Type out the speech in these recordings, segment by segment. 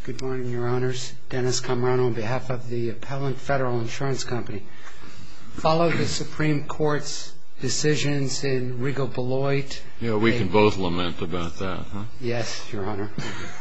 Good morning, Your Honors. Dennis Camarano on behalf of the Appellant Federal Insurance Company. Follow the Supreme Court's decisions in Regal Beloit. Yeah, we can both lament about that, huh? Yes, Your Honor.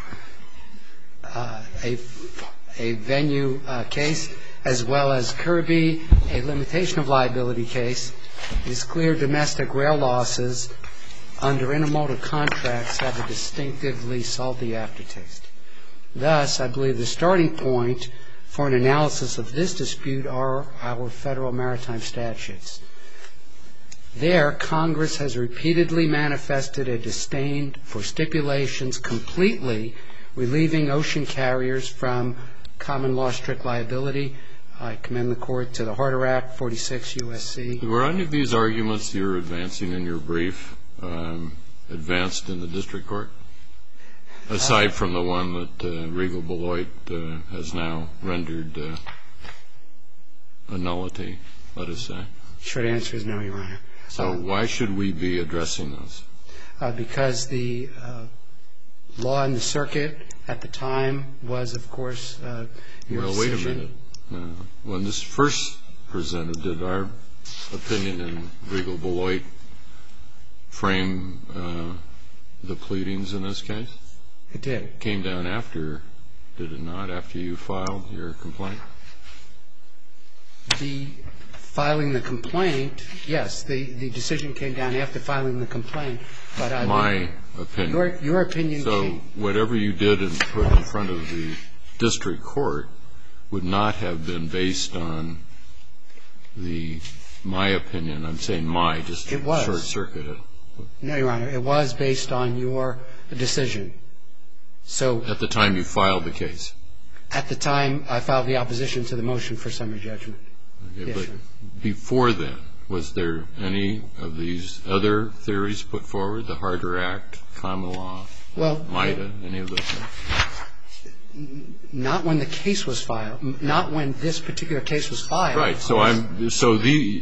A venue case, as well as Kirby, a limitation of liability case. It is clear domestic rail losses under intermodal contracts have a distinctively salty aftertaste. Thus, I believe the starting point for an analysis of this dispute are our federal maritime statutes. There, Congress has repeatedly manifested a disdain for stipulations completely relieving ocean carriers from common law strict liability. I commend the Court to the Harder Act, 46 U.S.C. Were any of these arguments you're advancing in your brief advanced in the district court? Aside from the one that Regal Beloit has now rendered a nullity, let us say. Short answer is no, Your Honor. So why should we be addressing those? Because the law in the circuit at the time was, of course, your decision. Well, wait a minute. When this first presented, did our opinion in Regal Beloit frame the pleadings in this case? It did. It came down after, did it not, after you filed your complaint? The filing the complaint, yes, the decision came down after filing the complaint. But My opinion. Your opinion So came. whatever you did and put in front of the district court would not have been based on my opinion. I'm saying my, just to short-circuit it. No, Your Honor. It was based on your decision. So at the time you filed the case? At the time I filed the opposition to the motion for summary judgment. Okay, Yes, but Your Honor. Before then, was there any of these other theories put forward? The Harder Act, common law, MITA, any of those things? Not when the case was filed. Not when this particular case was filed. Right.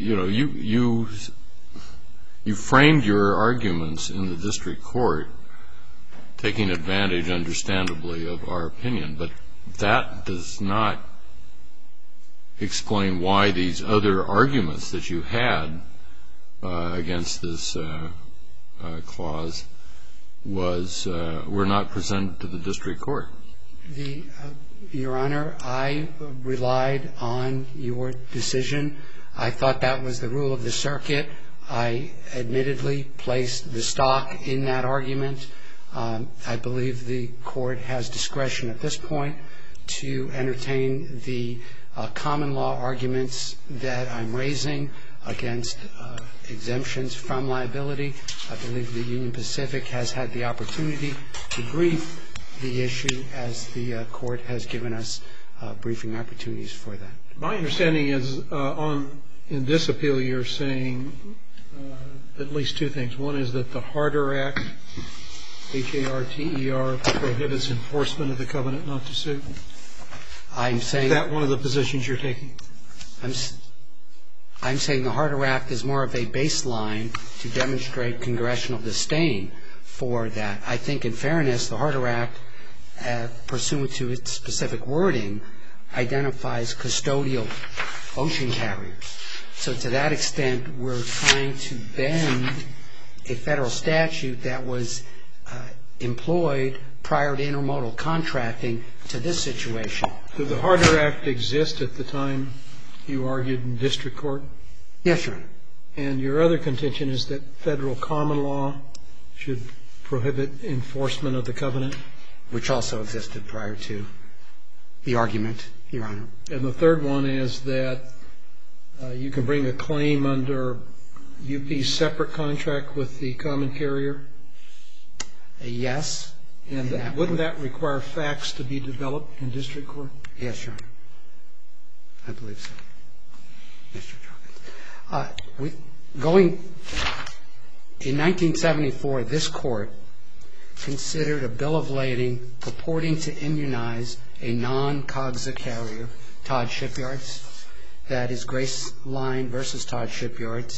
You framed your arguments in the district court, taking advantage, understandably, of our opinion, but that does not explain why these other arguments that you had against this clause were not presented to the district court. Your Honor, I relied on your decision. I thought that was the rule of the circuit. I admittedly placed the stock in that argument. I believe the court has discretion at this point to entertain the common law arguments that I'm raising against exemptions from liability. I believe the Union Pacific has had the opportunity to brief the issue as the court has given us briefing opportunities for that. My understanding is in this appeal you're saying at least two things. One is that the Harder Act, H-A-R-T-E-R, prohibits enforcement of the covenant not to sue. Is that one of the positions you're taking? I'm saying the Harder Act is more of a baseline to demonstrate congressional disdain for that. I think, in fairness, the Harder Act, pursuant to its specific wording, identifies custodial ocean carriers. So to that extent, we're trying to bend a federal statute that was employed prior to intermodal contracting to this situation. Did the Harder Act exist at the time you argued in district court? Yes, Your Honor. And your other contention is that federal common law should prohibit enforcement of the covenant? Which also existed prior to the argument, Your Honor. And the third one is that you can bring a claim under UP's separate contract with the common carrier? Yes. And wouldn't that require facts to be developed in district court? Yes, Your Honor. I believe so. In 1974, this court considered a bill of lading purporting to immunize a non-COGSA carrier, Todd Shipyards. That is Grace Line versus Todd Shipyards.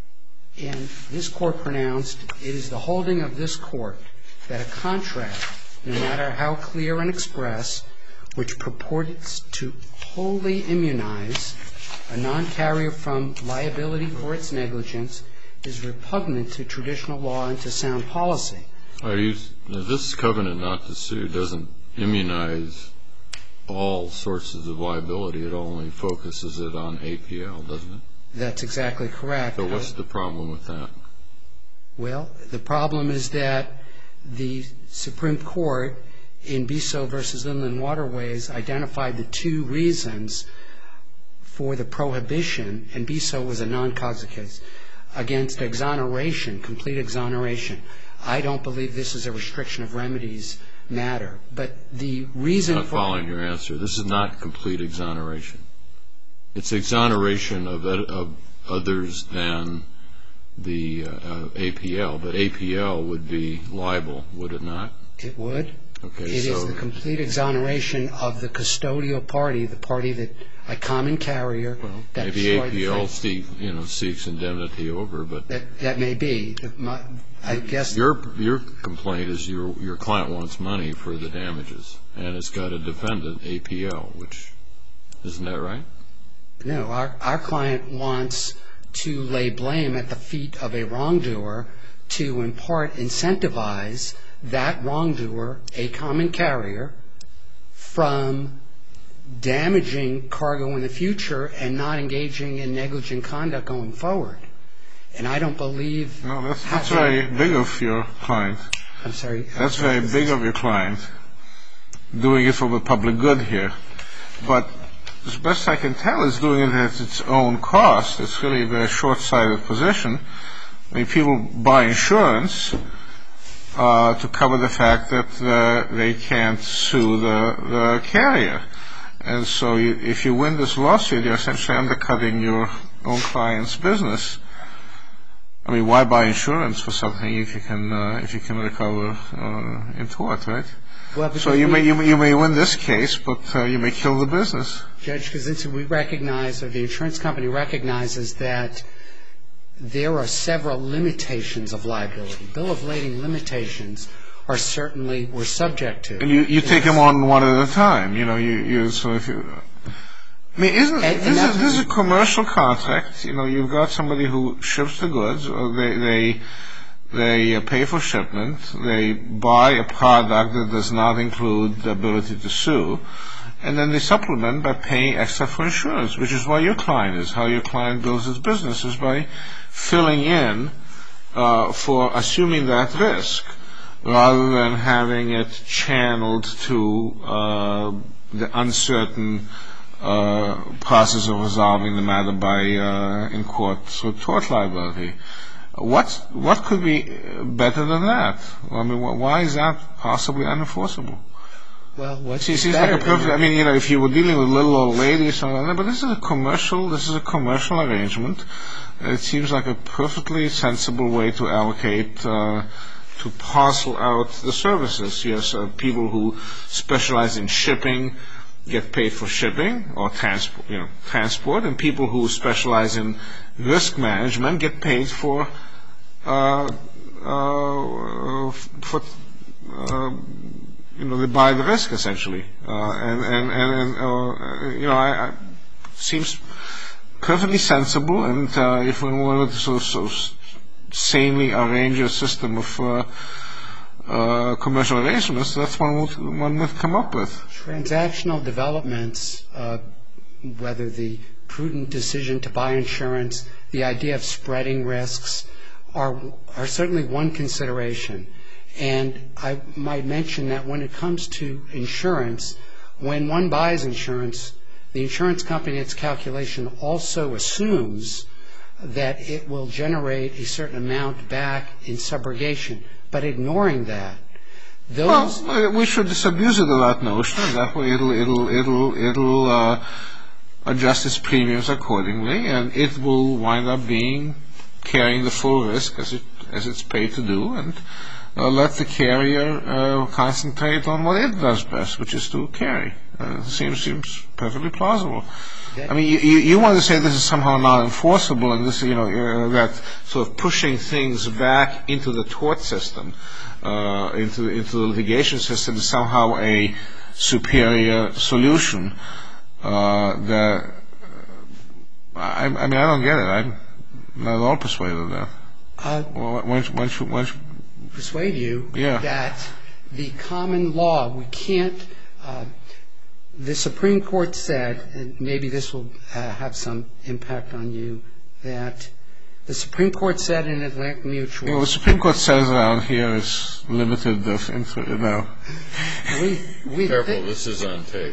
And this court pronounced, it is the holding of this court that a contract no matter how clear and express, which purports to wholly immunize a non-carrier from liability for its negligence, is repugnant to traditional law and to sound policy. This covenant not to sue doesn't immunize all sources of liability. It only focuses it on APL, doesn't it? That's exactly correct. So what's the problem with that? Well, the problem is that the Supreme Court in Bisso v. Inland Waterways identified the two reasons for the prohibition, and Bisso was a non-COGSA case, against exoneration, complete exoneration. I don't believe this is a restriction of remedies matter, but the reason I'm not following your answer. This is not complete exoneration. It's exoneration of others than the APL, but APL would be liable, would it not? It would. Okay, it is the complete exoneration of the custodial party, the party that a common carrier. Well, that maybe APL seeks indemnity over, but that may be. I guess your complaint is your client wants money for the damages, and it's got a defendant, APL, which isn't that right? No, our client wants to lay blame at the feet of a wrongdoer to in part incentivize that wrongdoer, a common carrier, from damaging cargo in the future and not engaging in negligent conduct going forward. And I don't believe... No, that's very big of your client. I'm sorry? That's very big of your client, doing it for the public good here. But as best I can tell, it's doing it at its own cost. It's really a very short-sighted position. I mean, people buy insurance to cover the fact that they can't sue the carrier. And so if you win this lawsuit, you're essentially undercutting your own client's business. I mean, why buy insurance for something if you can recover in tort, right? Well, so you may win this case, but you may kill the business. Judge Kaczynski, we recognize, or the insurance company recognizes, that there are several limitations of liability. Bill of lading limitations are certainly we're subject to. And you take them on one at a time. So if you. I mean, this is a commercial contract? You've got somebody who ships the goods, or they pay for shipment, they buy a product that does not include the ability to sue, and then they supplement by paying extra for insurance, which is why your client is. How your client builds his business is by filling in for assuming that risk, rather than having it channeled to the uncertain process of resolving the matter in court through tort liability. What could be better than that? I mean, why is that possibly unenforceable? Well, what's better? I mean, if you were dealing with little old ladies or something like that, but this is a commercial arrangement. It seems like a perfectly sensible way to allocate, to parcel out the services. Yes, people who specialize in shipping get paid for shipping or transport, and people who specialize in risk management get paid for they buy the risk essentially, it seems perfectly sensible. And if we wanted to sort of sanely arrange a system of commercial arrangements, that's one would come up with. Transactional developments, whether the prudent decision to buy insurance, the idea of spreading risks, are certainly one consideration. And I might mention that when it comes to insurance, when one buys insurance, the insurance company in its calculation also assumes that it will generate a certain amount back in subrogation. But ignoring that, well, we should disabuse it of that notion. That way, it'll adjust its premiums accordingly, and it will wind up carrying the full risk as it's paid to do, and let the carrier concentrate on what it does best, which is to carry. Seems perfectly plausible. I mean, you want to say this is somehow not enforceable, and this, that sort of pushing things back into the tort system, into the litigation system, is somehow a superior solution. I don't get it. I'm not at all persuaded of that. Why don't you persuade you Yeah. that the common law, we can't. The Supreme Court said, and maybe this will have some impact on you, that the Supreme Court said in Atlantic Mutual. What the Supreme Court says around here is limited of interest. No. Careful, this is on tape.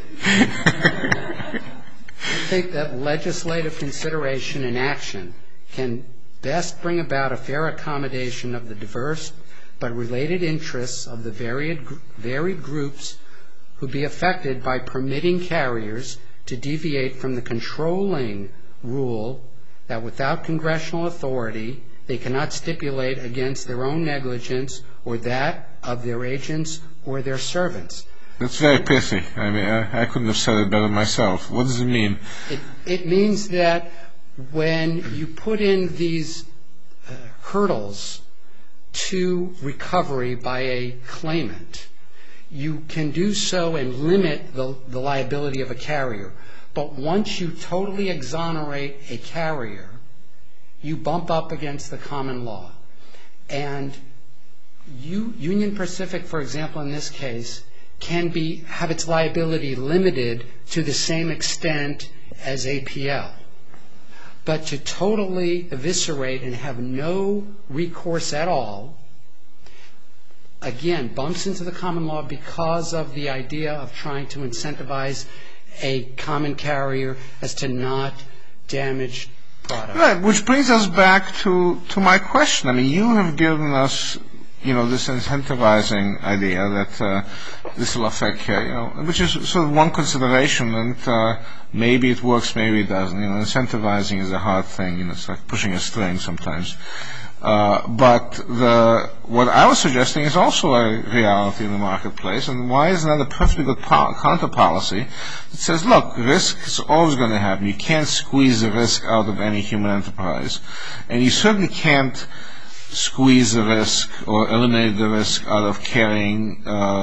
I think that legislative consideration and action can best bring about a fair accommodation of the diverse but related interests of the varied groups who be affected by permitting carriers to deviate from the controlling rule that without congressional authority they cannot stipulate against their own negligence or that of their agents or their servants. That's very pithy. I mean, I couldn't have said it better myself. What does it mean? It means that when you put in these hurdles to recovery by a claimant, you can do so and limit the liability of a carrier. But once you totally exonerate a carrier, you bump up against the common law. And Union Pacific, for example, in this case, can have its liability limited to the same extent as APL. But to totally eviscerate and have no recourse at all, again, bumps into the common law because of the idea of trying to incentivize a common carrier as to not damage product. Right, which brings us back to my question. I mean, you have given us, this incentivizing idea that this will affect carrier, which is sort of one consideration, and maybe it works, maybe it doesn't. Incentivizing is a hard thing. It's like pushing a string sometimes. But what I was suggesting is also a reality in the marketplace, and why isn't that a perfectly good counter policy that says, look, risk is always going to happen. You can't squeeze the risk out of any human enterprise, and you certainly can't squeeze the risk or eliminate the risk out of carrying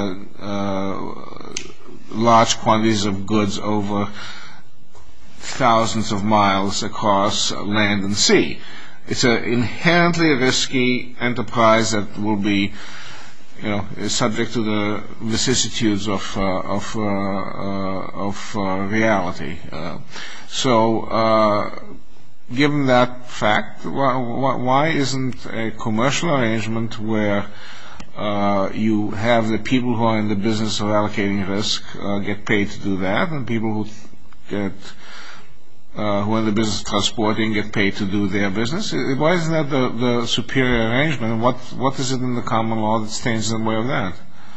large quantities of goods over thousands of miles across land and sea. It's an inherently risky enterprise that will be, is subject to the vicissitudes of reality. Given that fact, why isn't a commercial arrangement where you have the people who are in the business of allocating risk get paid to do that, and people who are in the business of transporting get paid to do their business? Why isn't that the superior arrangement? What is it in the common law that stands in the way of that?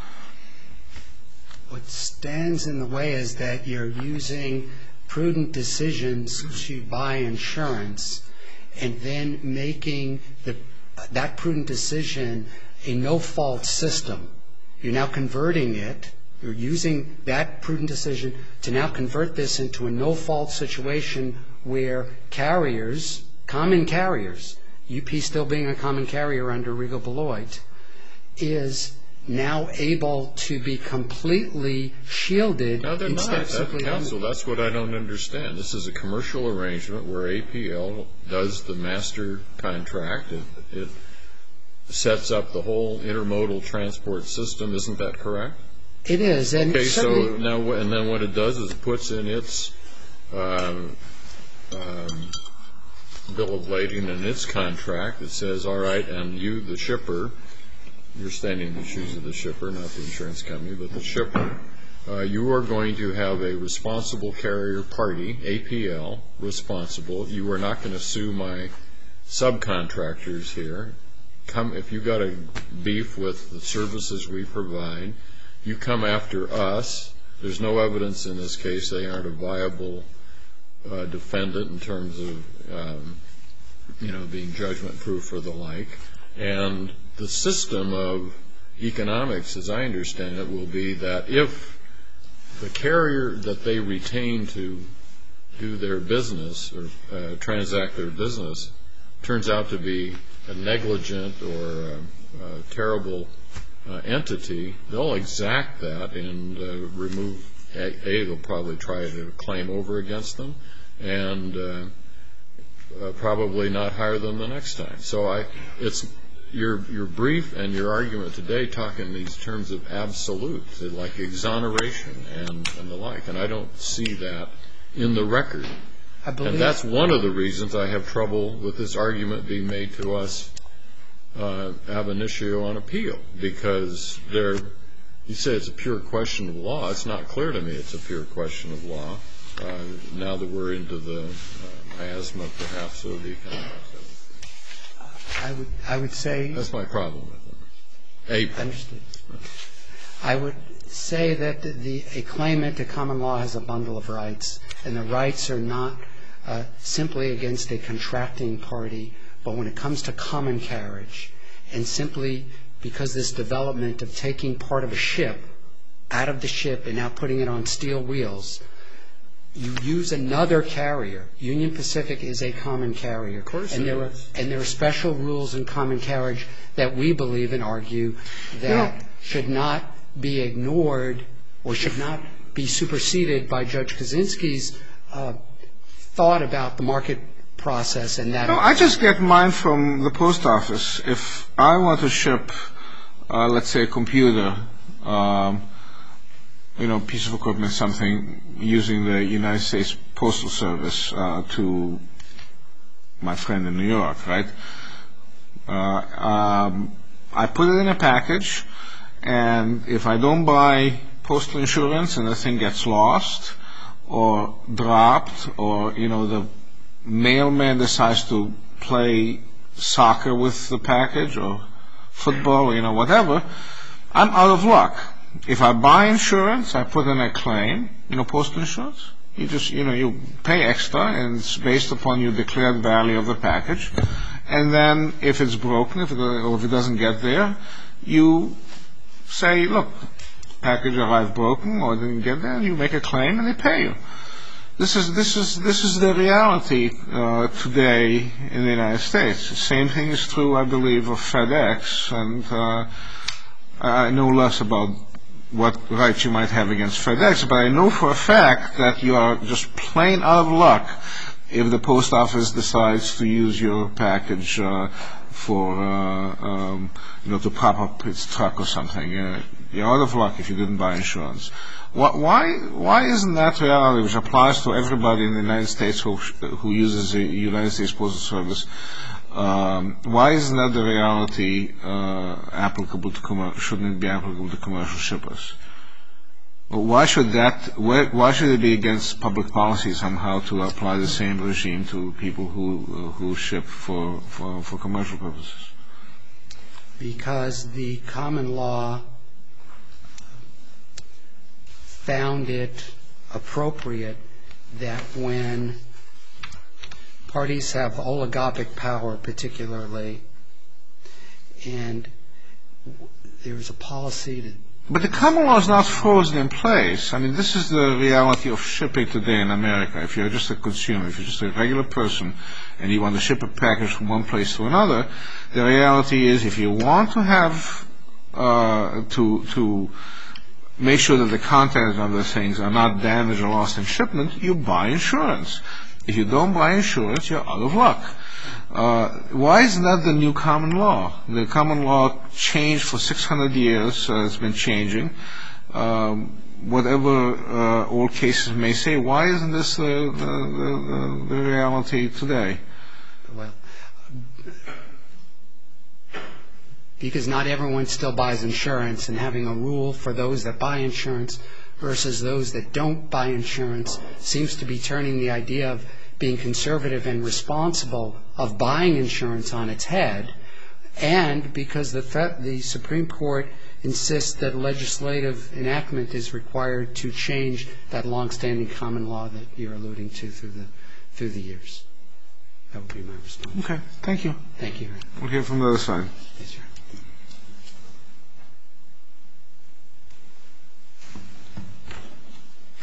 What stands in the way is that you're using prudent decisions to buy insurance and then making that prudent decision a no-fault system. You're now converting it. You're using that prudent decision to now convert this into a no-fault situation where carriers, common carriers, UP still being a common carrier under Regal Beloit, is now able to be completely shielded. No, they're not. Counsel, that's what I don't understand. This is a commercial arrangement where APL does the master contract. It sets up the whole intermodal transport system. Isn't that correct? It is. Okay, so now, and then what it does is it puts in its bill of lading and its contract. It says, all right, and you, the shipper, you're standing in the shoes of the shipper, not the insurance company, but the shipper, you are going to have a responsible carrier party, APL, responsible. You are not going to sue my subcontractors here. If you've got a beef with the services we provide, you come after us. There's no evidence in this case they aren't a viable defendant in terms of being judgment-proof or the like. And the system of economics, as I understand it, will be that if the carrier that they retain to do their business or transact their business turns out to be a negligent or a terrible entity, they'll exact that and remove. They'll probably try to claim over against them, and probably not hire them the next time. So it's your brief and your argument today talk in these terms of absolutes, like exoneration and the like, and I don't see that in the record. And that's one of the reasons I have trouble with this argument being made to us ab initio on appeal, because you say it's a pure question of law. It's not clear to me it's a pure question of law, now that we're into the miasma, perhaps, of the economics. I would say... That's my problem with it. Understood. I would say that a claimant to common law has a bundle of rights, and the rights are not simply against a contracting party, but when it comes to common carriage, and simply because this development of taking part of a ship out of the ship and now putting it on steel wheels, you use another carrier. Union Pacific is a common carrier. Of course and there are special rules in common carriage that we believe and argue that should not be ignored or should not be superseded by Judge Kaczynski's thought about the market process. And that I just get mine from the post office. If I want to ship, let's say, a computer, piece of equipment, something, using the United States Postal Service to my friend in New York, right? I put it in a package, and if I don't buy postal insurance and the thing gets lost or dropped, or, the mailman decides to play soccer with the package or football, whatever, I'm out of luck. If I buy insurance, I put in a claim, postal insurance. You just, you pay extra, and it's based upon your declared value of the package. And then if it's broken, or if it doesn't get there, you say, look, package arrived broken or didn't get there, and you make a claim, and they pay you. This is the reality today in the United States. The same thing is true, I believe, of FedEx, and I know less about what rights you might have against FedEx, but I know for a fact that you are just plain out of luck if the post office decides to use your package for to prop up its truck or something. You're out of luck if you didn't buy insurance. Why isn't that reality, which applies to everybody in the United States who uses the United States Postal Service? Why isn't that the reality applicable to shouldn't it be applicable to commercial shippers? Why should it be against public policy somehow to apply the same regime to people who ship for commercial purposes? Because the common law found it appropriate that when parties have oligopolic power, particularly, and there's a policy to... But the common law is not frozen in place. I mean, this is the reality of shipping today in America. If you're just a consumer, if you're just a regular person, and you want to ship a package from one place to another, the reality is if you want to have to make sure that the contents of the things are not damaged or lost in shipment, you buy insurance. If you don't buy insurance, you're out of luck. Why isn't that the new common law? The common law changed for 600 years. It's been changing. Whatever old cases may say, why isn't this the reality today? Well, because not everyone still buys insurance, and having a rule for those that buy insurance versus those that don't buy insurance seems to be turning the idea of being conservative and responsible of buying insurance on its head, and because the Supreme Court insists that legislative enactment is required to change that longstanding common law that you're alluding to through the years. That would be my response. Okay, thank you. Thank you. We'll hear from the other side. Yes, sir.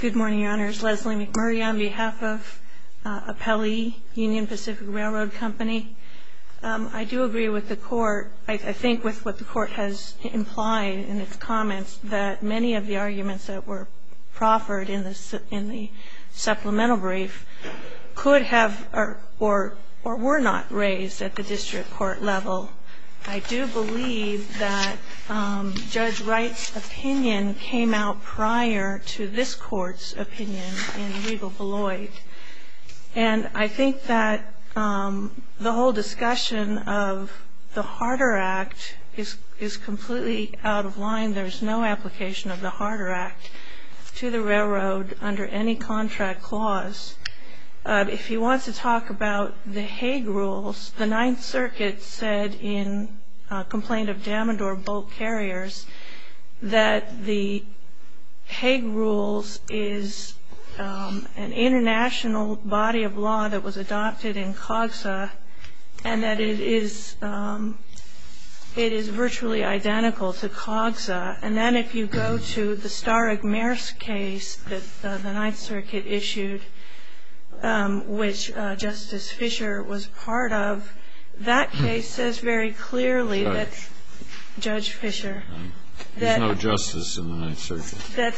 Good morning, Your Honors. Leslie McMurray on behalf of Appellee Union Pacific Railroad Company. I do agree with the Court, I think with what the Court has implied in its comments, that many of the arguments that were proffered in the supplemental brief could have or were not raised at the district court level. I do believe that Judge Wright's opinion came out prior to this Court's opinion in Regal Beloit. And I think that the whole discussion of the Harder Act is completely out of line. There's no application of the Harder Act to the railroad under any contract clause. If he wants to talk about the Hague Rules, the Ninth Circuit said in Complaint of Damodar Bulk Carriers that the Hague Rules is an international body of law that was adopted in COGSA, and that it is virtually identical to COGSA. And then if you go to the Starrag-Maersk case that the Ninth Circuit issued, which Justice Fisher was part of, that case says very clearly that Judge Fisher, there's no justice in the Ninth Circuit, that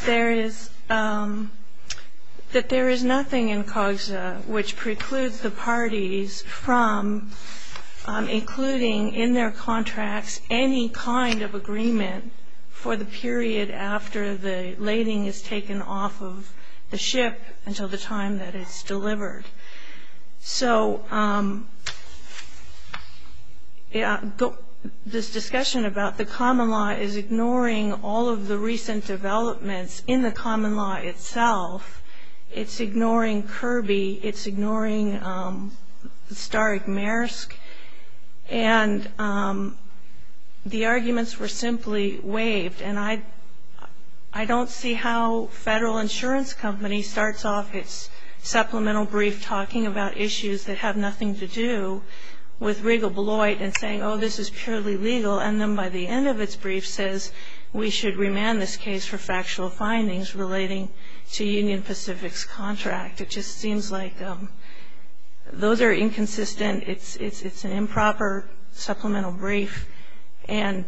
there is nothing in COGSA which precludes the parties from including in their contracts any kind of agreement for the period after the lading is taken off of the ship until the time that it's delivered. So this discussion about the common law is ignoring all of the recent developments in the common law itself. It's ignoring Kirby. It's ignoring Starrag-Maersk. And the arguments were simply waived. And I don't see how Federal Insurance Company starts off its supplemental brief talking about issues that have nothing to do with Regal Beloit and saying, oh, this is purely legal, and then by the end of its brief says we should remand this case for factual findings relating to Union Pacific's contract. It just seems like those are inconsistent. It's an improper supplemental brief, and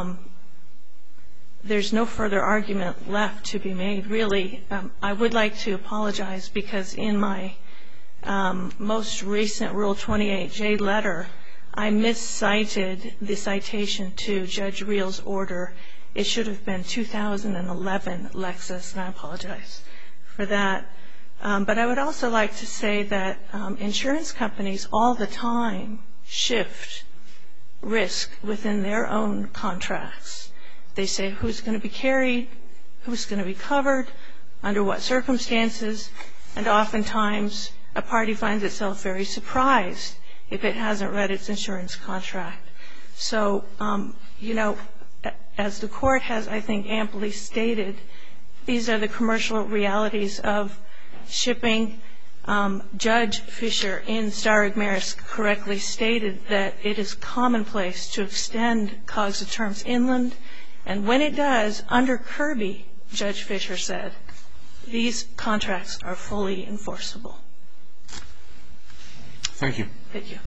there's no further argument left to be made, really. I would like to apologize because in my most recent Rule 28J letter, I miscited the citation to Judge Reel's order. It should have been 2011 Lexis, and I apologize for that. But I would also like to say that insurance companies all the time shift risk within their own contracts. They say who's going to be carried, who's going to be covered, under what circumstances, and oftentimes a party finds itself very surprised if it hasn't read its insurance contract. So, you know, as the Court has, I think, amply stated, these are the commercial realities of shipping. Judge Fisher in Starrag-Maersk correctly stated that it is commonplace to extend COGSA terms inland, and when it does, under Kirby, Judge Fisher said, these contracts are fully enforceable. Thank you. Thank you.